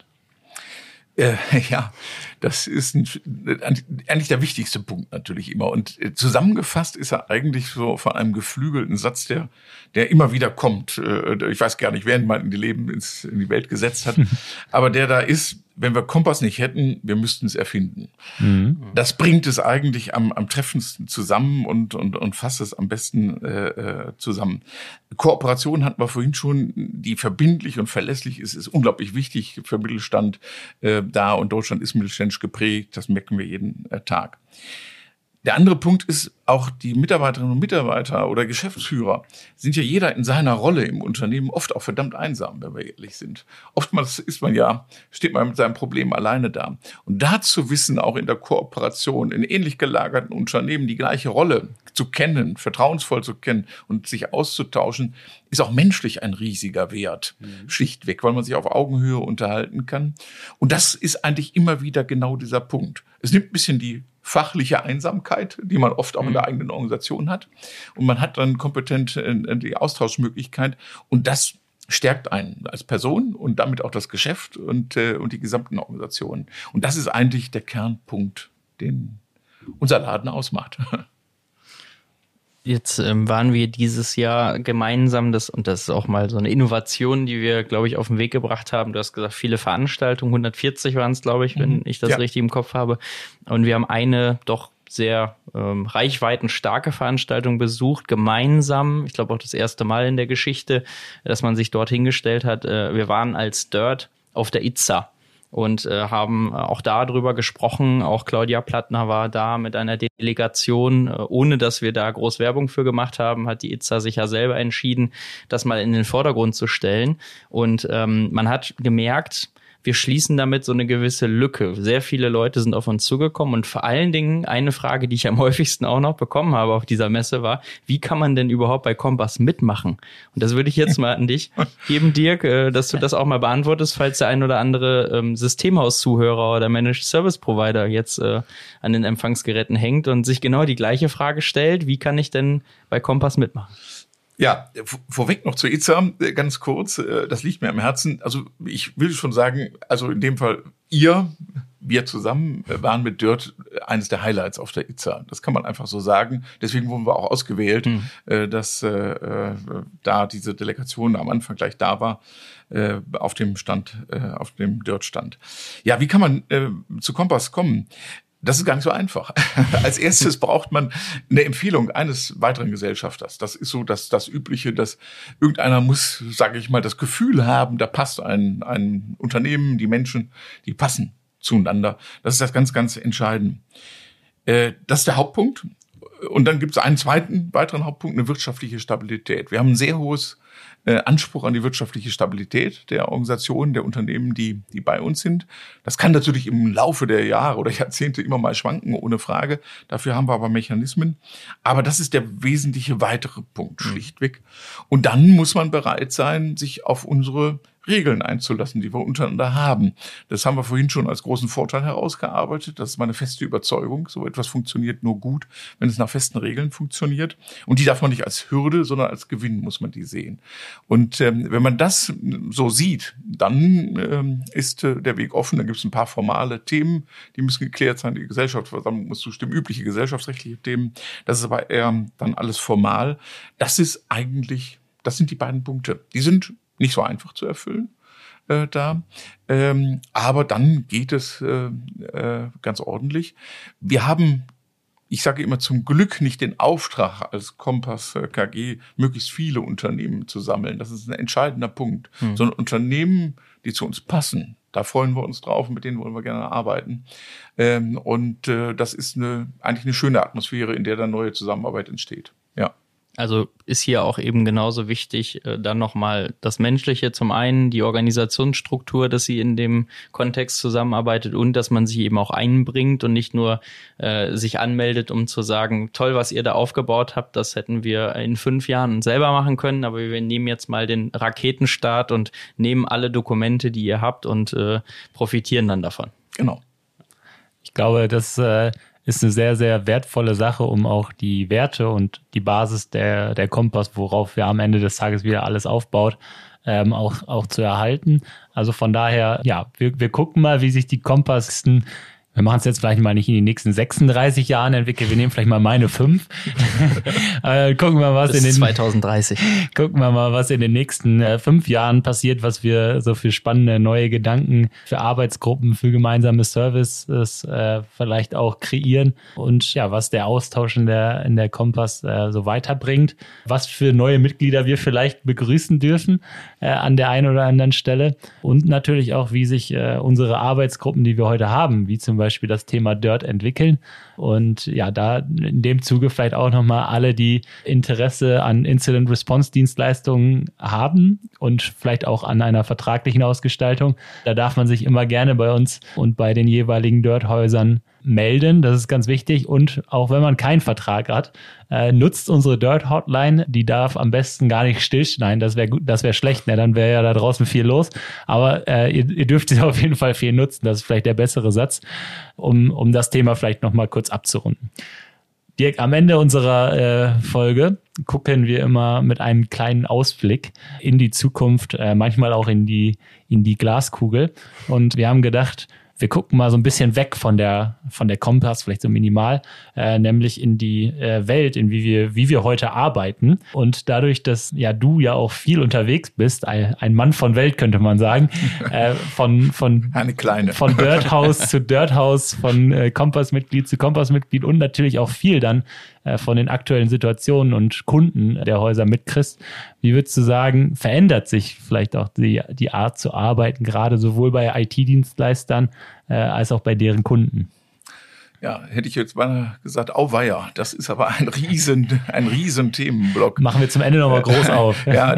Ja, das ist eigentlich der wichtigste Punkt natürlich immer. Und zusammengefasst ist er eigentlich so von einem geflügelten Satz, der immer wieder kommt. Ich weiß gar nicht, wer ihn mal in die Welt gesetzt hat, aber der da ist, wenn wir Kompass nicht hätten, wir müssten es erfinden. Mhm. Das bringt es eigentlich am treffendsten zusammen und fasst es am besten zusammen. Kooperation hatten wir vorhin schon, die verbindlich und verlässlich ist unglaublich wichtig für Mittelstand da, und Deutschland ist mittelständisch geprägt, das merken wir jeden Tag. Der andere Punkt ist, auch die Mitarbeiterinnen und Mitarbeiter oder Geschäftsführer sind ja jeder in seiner Rolle im Unternehmen oft auch verdammt einsam, wenn wir ehrlich sind. Oftmals steht man mit seinem Problem alleine da. Und da zu wissen, auch in der Kooperation, in ähnlich gelagerten Unternehmen die gleiche Rolle zu kennen, vertrauensvoll zu kennen und sich auszutauschen, ist auch menschlich ein riesiger Wert. Schlichtweg, weil man sich auf Augenhöhe unterhalten kann. Und das ist eigentlich immer wieder genau dieser Punkt. Es nimmt ein bisschen die fachliche Einsamkeit, die man oft auch in der eigenen Organisation hat. Und man hat dann kompetent die Austauschmöglichkeit. Und das stärkt einen als Person und damit auch das Geschäft und die gesamten Organisationen. Und das ist eigentlich der Kernpunkt, den unser Laden ausmacht. Jetzt waren wir dieses Jahr gemeinsam, und das ist auch mal so eine Innovation, die wir, glaube ich, auf den Weg gebracht haben. Du hast gesagt, viele Veranstaltungen, 140 waren es, glaube ich, wenn ich das richtig im Kopf habe. Und wir haben eine doch sehr reichweitenstarke Veranstaltung besucht, gemeinsam. Ich glaube auch das erste Mal in der Geschichte, dass man sich dort hingestellt hat. Wir waren als Dirt auf der ITSA. Und haben auch darüber gesprochen. Auch Claudia Plattner war da mit einer Delegation. Ohne dass wir da groß Werbung für gemacht haben, hat die ITSA sich ja selber entschieden, das mal in den Vordergrund zu stellen. Und man hat gemerkt, wir schließen damit so eine gewisse Lücke. Sehr viele Leute sind auf uns zugekommen und vor allen Dingen eine Frage, die ich am häufigsten auch noch bekommen habe auf dieser Messe war, wie kann man denn überhaupt bei Kompass mitmachen? Und das würde ich jetzt mal an dich geben, Dirk, dass du das auch mal beantwortest, falls der ein oder andere Systemhaus-Zuhörer oder Managed Service Provider jetzt an den Empfangsgeräten hängt und sich genau die gleiche Frage stellt, wie kann ich denn bei Kompass mitmachen? Ja, vorweg noch zur ITSA, ganz kurz, das liegt mir am Herzen. Also ich will schon sagen, also in dem Fall wir zusammen waren mit Dirt eines der Highlights auf der ITSA. Das kann man einfach so sagen. Deswegen wurden wir auch ausgewählt, dass da diese Delegation am Anfang gleich da war, auf dem Dirt-Stand. Ja, wie kann man zu Kompass kommen? Das ist gar nicht so einfach. Als erstes braucht man eine Empfehlung eines weiteren Gesellschafters. Das ist so das Übliche, dass irgendeiner muss, sage ich mal, das Gefühl haben, da passt ein Unternehmen, die Menschen, die passen zueinander. Das ist das ganz, ganz Entscheidende. Das ist der Hauptpunkt. Und dann gibt es einen weiteren Hauptpunkt, eine wirtschaftliche Stabilität. Wir haben ein sehr hohes Anspruch an die wirtschaftliche Stabilität der Organisationen, der Unternehmen, die bei uns sind. Das kann natürlich im Laufe der Jahre oder Jahrzehnte immer mal schwanken, ohne Frage. Dafür haben wir aber Mechanismen. Aber das ist der wesentliche weitere Punkt, schlichtweg. Und dann muss man bereit sein, sich auf unsere Regeln einzulassen, die wir untereinander haben. Das haben wir vorhin schon als großen Vorteil herausgearbeitet. Das ist meine feste Überzeugung. So etwas funktioniert nur gut, wenn es nach festen Regeln funktioniert. Und die darf man nicht als Hürde, sondern als Gewinn muss man die sehen. Und wenn man das so sieht, dann ist der Weg offen. Da gibt es ein paar formale Themen, die müssen geklärt sein. Die Gesellschaftsversammlung muss zustimmen, übliche gesellschaftsrechtliche Themen. Das ist aber eher dann alles formal. Das sind die beiden Punkte. Die sind nicht so einfach zu erfüllen aber dann geht es ganz ordentlich. Wir haben, ich sage immer, zum Glück nicht den Auftrag als Kompass KG, möglichst viele Unternehmen zu sammeln. Das ist ein entscheidender Punkt. Sondern Unternehmen, die zu uns passen, da freuen wir uns drauf, mit denen wollen wir gerne arbeiten. Das ist eigentlich eine schöne Atmosphäre, in der dann neue Zusammenarbeit entsteht. Ja. Also ist hier auch eben genauso wichtig, dann nochmal das Menschliche zum einen, die Organisationsstruktur, dass sie in dem Kontext zusammenarbeitet und dass man sich eben auch einbringt und nicht nur sich anmeldet, um zu sagen, toll, was ihr da aufgebaut habt, das hätten wir in 5 Jahren selber machen können, aber wir nehmen jetzt mal den Raketenstart und nehmen alle Dokumente, die ihr habt und profitieren dann davon. Genau. Ich glaube, das ist eine sehr, sehr wertvolle Sache, um auch die Werte und die Basis der Kompass, worauf wir am Ende des Tages wieder alles aufbaut, auch zu erhalten. Also von daher, ja, wir gucken mal, wie sich die Kompassen Wir machen es jetzt vielleicht mal nicht in den nächsten 36 Jahren entwickeln, wir nehmen vielleicht mal meine 5. Gucken wir mal, was bis 2030. Gucken wir mal, was in den nächsten 5 Jahren passiert, was wir so für spannende neue Gedanken für Arbeitsgruppen, für gemeinsame Services vielleicht auch kreieren und ja, was der Austausch in der Kompass so weiterbringt, was für neue Mitglieder wir vielleicht begrüßen dürfen an der einen oder anderen Stelle und natürlich auch, wie sich unsere Arbeitsgruppen, die wir heute haben, wie zum Beispiel das Thema Dirt entwickeln. Und ja, da in dem Zuge vielleicht auch nochmal alle, die Interesse an Incident-Response-Dienstleistungen haben und vielleicht auch an einer vertraglichen Ausgestaltung. Da darf man sich immer gerne bei uns und bei den jeweiligen Dirt-Häusern melden. Das ist ganz wichtig. Und auch wenn man keinen Vertrag hat, nutzt unsere Dirt-Hotline. Die darf am besten gar nicht stillschneiden. Das wäre gut, das wäre schlecht. Ne? Dann wäre ja da draußen viel los. Aber ihr dürft sie auf jeden Fall viel nutzen. Das ist vielleicht der bessere Satz, um das Thema vielleicht nochmal kurz abzurunden. Dirk, am Ende unserer Folge gucken wir immer mit einem kleinen Ausblick in die Zukunft, manchmal auch in die Glaskugel. Und wir haben gedacht, wir gucken mal so ein bisschen weg von der Kompass, vielleicht so minimal, nämlich in die Welt, in wie wir heute arbeiten. Und dadurch, dass ja du ja auch viel unterwegs bist, ein Mann von Welt, könnte man sagen, eine kleine. Von Dirthaus zu Dirthaus, von Kompassmitglied zu Kompassmitglied und natürlich auch viel dann von den aktuellen Situationen und Kunden der Häuser mitkriegst. Wie würdest du sagen, verändert sich vielleicht auch die Art zu arbeiten, gerade sowohl bei IT-Dienstleistern als auch bei deren Kunden? Ja, hätte ich jetzt mal gesagt, auweia, das ist aber ein riesen Themenblock. Machen wir zum Ende nochmal groß auf. Ja,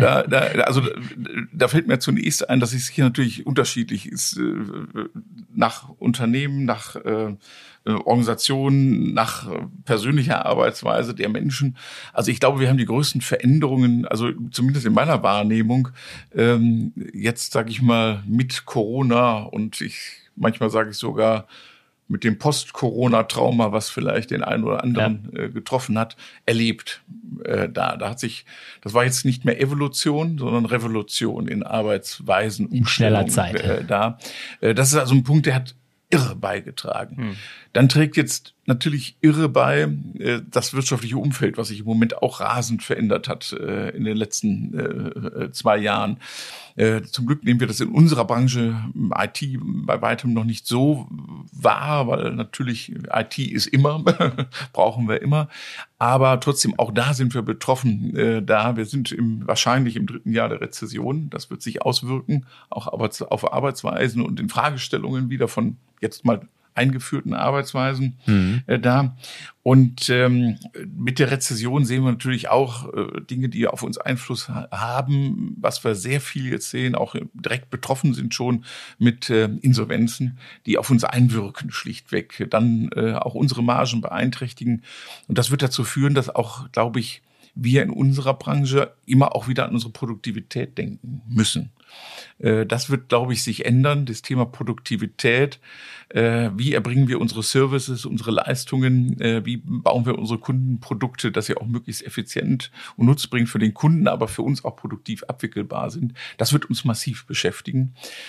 da fällt mir zunächst ein, dass es hier natürlich unterschiedlich ist, nach Unternehmen, nach Organisationen, nach persönlicher Arbeitsweise der Menschen. Also ich glaube, wir haben die größten Veränderungen, also zumindest in meiner Wahrnehmung, jetzt sage ich mal mit Corona und manchmal sage ich sogar mit dem Post-Corona-Trauma, was vielleicht den einen oder anderen getroffen hat, erlebt. Das war jetzt nicht mehr Evolution, sondern Revolution in Arbeitsweisen. In schneller Zeit. Das ist also ein Punkt, der hat irre beigetragen. Dann trägt jetzt natürlich irre bei das wirtschaftliche Umfeld, was sich im Moment auch rasend verändert hat in den letzten 2 Jahren. Zum Glück nehmen wir das in unserer Branche IT bei weitem noch nicht so wahr, weil natürlich IT ist immer, brauchen wir immer. Aber trotzdem, auch da sind wir betroffen. Wir sind wahrscheinlich im 3. Jahr der Rezession. Das wird sich auswirken, auch auf Arbeitsweisen und in Fragestellungen wieder von jetzt mal eingeführten Arbeitsweisen da. Und mit der Rezession sehen wir natürlich auch Dinge, die auf uns Einfluss haben, was wir sehr viel jetzt sehen, auch direkt betroffen sind schon mit Insolvenzen, die auf uns einwirken schlichtweg, dann auch unsere Margen beeinträchtigen. Und das wird dazu führen, dass auch, glaube ich, wir in unserer Branche immer auch wieder an unsere Produktivität denken müssen. Das wird, glaube ich, sich ändern, das Thema Produktivität. Wie erbringen wir unsere Services, unsere Leistungen? Wie bauen wir unsere Kundenprodukte, dass sie auch möglichst effizient und nutzbringend für den Kunden, aber für uns auch produktiv abwickelbar sind? Das wird uns massiv beschäftigen.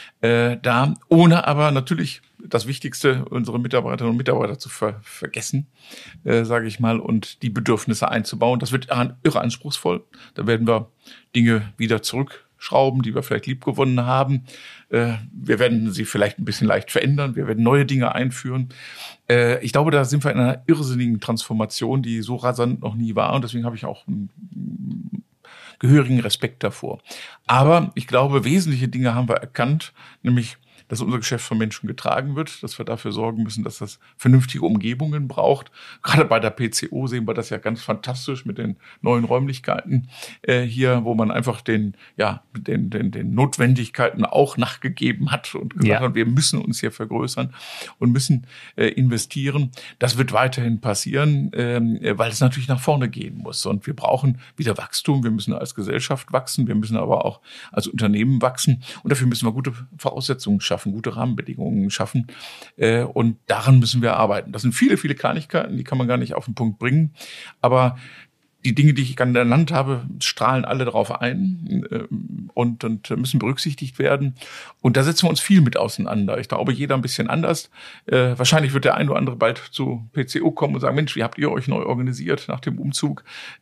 Ohne aber natürlich das Wichtigste, unsere Mitarbeiterinnen und Mitarbeiter zu vergessen, sage ich mal, und die Bedürfnisse einzubauen. Das wird irre anspruchsvoll. Da werden wir Dinge wieder zurückschrauben, die wir vielleicht liebgewonnen haben. Wir werden sie vielleicht ein bisschen leicht verändern. Wir werden neue Dinge einführen. Ich glaube, da sind wir in einer irrsinnigen Transformation, die so rasant noch nie war. Und deswegen habe ich auch einen gehörigen Respekt davor. Aber ich glaube, wesentliche Dinge haben wir erkannt, nämlich dass unser Geschäft von Menschen getragen wird, dass wir dafür sorgen müssen, dass das vernünftige Umgebungen braucht. Gerade bei der PCO sehen wir das ja ganz fantastisch mit den neuen Räumlichkeiten hier, wo man einfach den Notwendigkeiten auch nachgegeben hat und gesagt hat, wir müssen uns hier vergrößern und müssen investieren. Das wird weiterhin passieren, weil es natürlich nach vorne gehen muss. Und wir brauchen wieder Wachstum. Wir müssen als Gesellschaft wachsen. Wir müssen aber auch als Unternehmen wachsen. Und dafür müssen wir gute Voraussetzungen schaffen, gute Rahmenbedingungen schaffen. Und daran müssen wir arbeiten. Das sind viele, viele Kleinigkeiten, die kann man gar nicht auf den Punkt bringen. Aber die Dinge, die ich genannt habe, strahlen alle darauf ein und müssen berücksichtigt werden. Und da setzen wir uns viel mit auseinander. Ich glaube, jeder ein bisschen anders. Wahrscheinlich wird der ein oder andere bald zu PCO kommen und sagen, Mensch, wie habt ihr euch neu organisiert nach dem Umzug?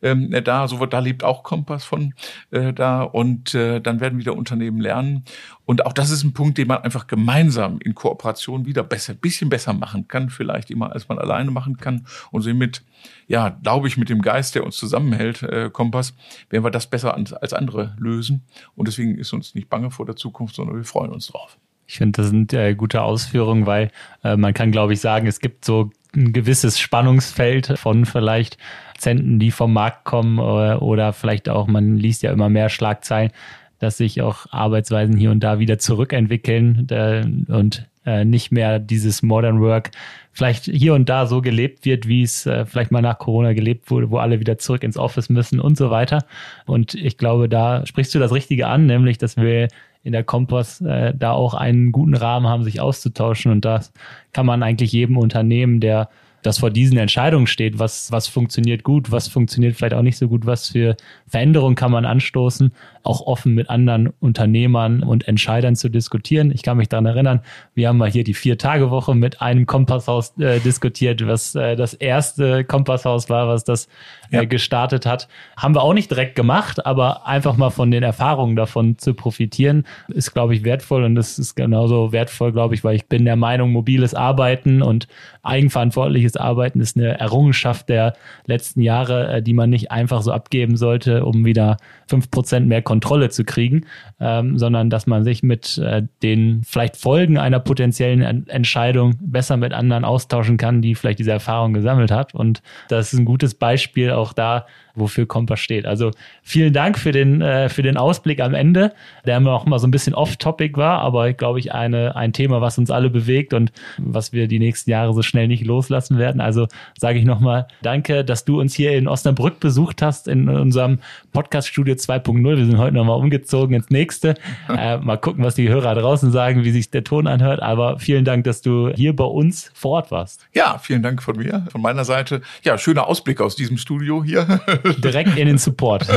Da lebt auch Kompass von da. Und dann werden wieder Unternehmen lernen. Und auch das ist ein Punkt, den man einfach gemeinsam in Kooperation wieder bisschen besser machen kann, vielleicht immer, als man alleine machen kann. Und somit, glaube ich, mit dem Geist, der uns zusammenhält, Kompass, werden wir das besser als andere lösen. Und deswegen ist uns nicht bange vor der Zukunft, sondern wir freuen uns drauf. Ich finde, das sind gute Ausführungen, weil man kann, glaube ich, sagen, es gibt so ein gewisses Spannungsfeld von vielleicht Akzenten, die vom Markt kommen oder vielleicht auch, man liest ja immer mehr Schlagzeilen, dass sich auch Arbeitsweisen hier und da wieder zurückentwickeln und nicht mehr dieses Modern Work vielleicht hier und da so gelebt wird, wie es vielleicht mal nach Corona gelebt wurde, wo alle wieder zurück ins Office müssen und so weiter. Und ich glaube, da sprichst du das Richtige an, nämlich, dass wir in der Kompass da auch einen guten Rahmen haben, sich auszutauschen. Und das kann man eigentlich jedem Unternehmen, das vor diesen Entscheidungen steht, was funktioniert gut, was funktioniert vielleicht auch nicht so gut, was für Veränderungen kann man anstoßen, auch offen mit anderen Unternehmern und Entscheidern zu diskutieren. Ich kann mich daran erinnern, wir haben mal hier die 4-Tage-Woche mit einem Kompasshaus diskutiert, was das erste Kompasshaus war, was das gestartet hat. Haben wir auch nicht direkt gemacht, aber einfach mal von den Erfahrungen davon zu profitieren, ist, glaube ich, wertvoll. Und das ist genauso wertvoll, glaube ich, weil ich bin der Meinung, mobiles Arbeiten und eigenverantwortliches Arbeiten ist eine Errungenschaft der letzten Jahre, die man nicht einfach so abgeben sollte, um wieder 5% mehr Kontrolle zu kriegen, sondern dass man sich mit den vielleicht Folgen einer potenziellen Entscheidung besser mit anderen austauschen kann, die vielleicht diese Erfahrung gesammelt hat. Und das ist ein gutes Beispiel auch da, wofür Kompass steht. Also vielen Dank für den Ausblick am Ende, der immer auch mal so ein bisschen off-topic war, aber glaube ich ein Thema, was uns alle bewegt und was wir die nächsten Jahre so schnell nicht loslassen werden. Also sage ich nochmal danke, dass du uns hier in Osnabrück besucht hast in unserem Podcast-Studio 2.0. Wir sind heute nochmal umgezogen ins nächste. Mal gucken, was die Hörer draußen sagen, wie sich der Ton anhört. Aber vielen Dank, dass du hier bei uns vor Ort warst. Ja, vielen Dank von mir, von meiner Seite. Ja, schöner Ausblick aus diesem Studio hier. Direkt in den Support.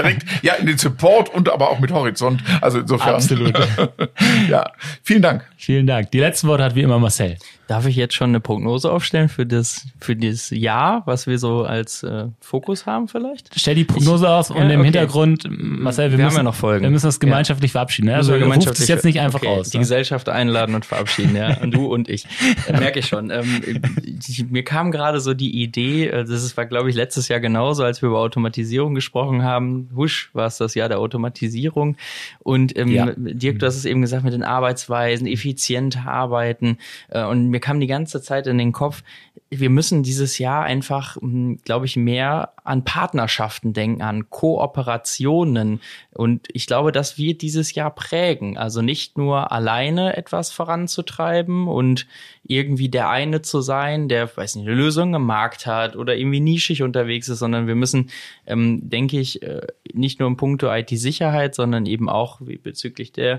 In den Support und aber auch mit Horizont. Also insofern. Absolut. Ja, vielen Dank. Vielen Dank. Die letzten Worte hat wie immer Marcel. Darf ich jetzt schon eine Prognose aufstellen für dieses Jahr, was wir so als Fokus haben vielleicht? Stell die Prognose aus und im Hintergrund, Marcel, wir müssen ja noch Folgen. Wir müssen das gemeinschaftlich verabschieden. Ne? Also ruft es jetzt nicht einfach aus. Die Gesellschaft einladen und verabschieden, ja. Und du und ich. Merke ich schon. Mir kam gerade so die Idee, war, glaube ich, letztes Jahr genauso, als wir über Automatisierung gesprochen haben. Husch, war es das Jahr der Automatisierung. Und Dirk, du hast es eben gesagt, mit den Arbeitsweisen, effizienter arbeiten. Und mir kam die ganze Zeit in den Kopf, wir müssen dieses Jahr einfach, glaube ich, mehr an Partnerschaften denken, an Kooperationen. Und ich glaube, das wird dieses Jahr prägen. Also nicht nur alleine etwas voranzutreiben und irgendwie der eine zu sein, der, eine Lösung im Markt hat oder irgendwie nischig unterwegs ist, sondern wir müssen, denke ich, nicht nur in puncto IT-Sicherheit, sondern eben auch bezüglich des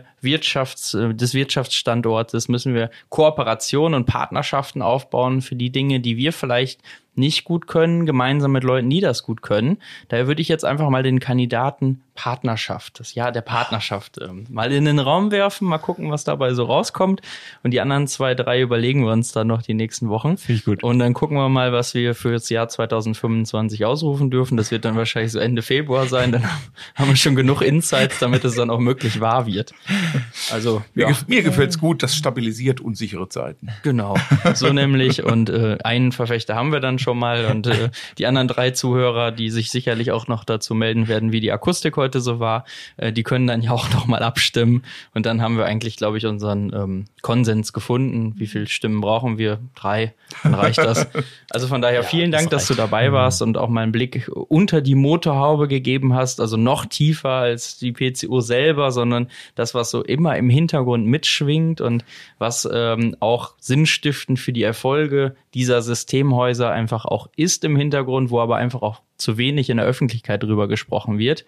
Wirtschaftsstandortes müssen wir Kooperationen und Partnerschaften aufbauen für die Dinge, die wir vielleicht nicht gut können, gemeinsam mit Leuten, die das gut können. Daher würde ich jetzt einfach mal den Kandidaten Partnerschaft, das Jahr der Partnerschaft, mal in den Raum werfen, mal gucken, was dabei so rauskommt. Und die anderen 2, 3 überlegen wir uns dann noch die nächsten Wochen. Finde ich gut. Und dann gucken wir mal, was wir für das Jahr 2025 ausrufen dürfen. Das wird dann wahrscheinlich so Ende Februar sein. Dann haben wir schon genug Insights, damit es dann auch möglich wahr wird. Also mir gefällt's gut, das stabilisiert unsichere Zeiten. Genau, so nämlich. Und einen Verfechter haben wir dann schon mal. Und die anderen 3 Zuhörer, die sich sicherlich auch noch dazu melden werden, wie die Akustik heute so war, die können dann ja auch noch mal abstimmen. Und dann haben wir eigentlich, glaube ich, unseren Konsens gefunden. Wie viele Stimmen brauchen wir? 3, dann reicht das. Also von daher vielen Dank, dass du dabei warst und auch mal einen Blick unter die Motorhaube gegeben hast. Also noch tiefer als die PCO selber, sondern das, was so immer im Hintergrund mitschwingt und was auch sinnstiftend für die Erfolge dieser Systemhäuser einfach auch ist im Hintergrund, wo aber einfach auch zu wenig in der Öffentlichkeit drüber gesprochen wird.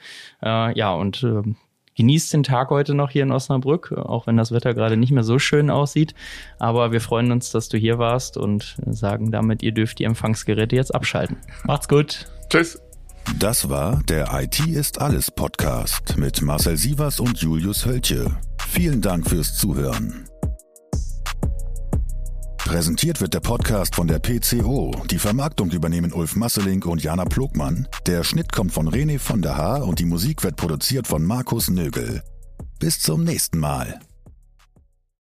Genießt den Tag heute noch hier in Osnabrück, auch wenn das Wetter gerade nicht mehr so schön aussieht. Aber wir freuen uns, dass du hier warst und sagen damit, ihr dürft die Empfangsgeräte jetzt abschalten. Macht's gut. Tschüss. Das war der IT ist alles Podcast mit Marcel Sievers und Julius Hölche. Vielen Dank fürs Zuhören. Präsentiert wird der Podcast von der PCO. Die Vermarktung übernehmen Ulf Masselink und Jana Plogmann. Der Schnitt kommt von René von der Haar und die Musik wird produziert von Markus Nögel. Bis zum nächsten Mal.